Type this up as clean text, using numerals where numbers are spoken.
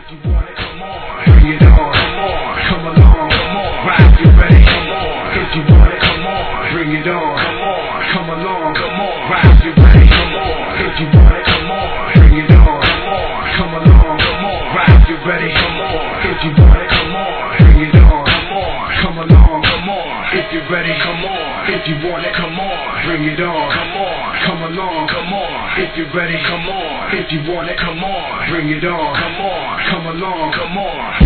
you want it, come on. Bring it on, come on. Come along, come on. Ride, you ready, come on. If you want it, come on. Bring it on, come on. Come along, come on. Ride, you ready, come on. If you want it, come on. Bring it on, come on. Come along, come on. Ride, you ready, come on. If you want it, come on. Bring it on, come on. Come along, come on. If you're ready, come on. If you want it, come on. Bring it on, come on. Come along, come on. If you're ready, come on. If you want it, come on. Bring it on, come on. Come along, come on.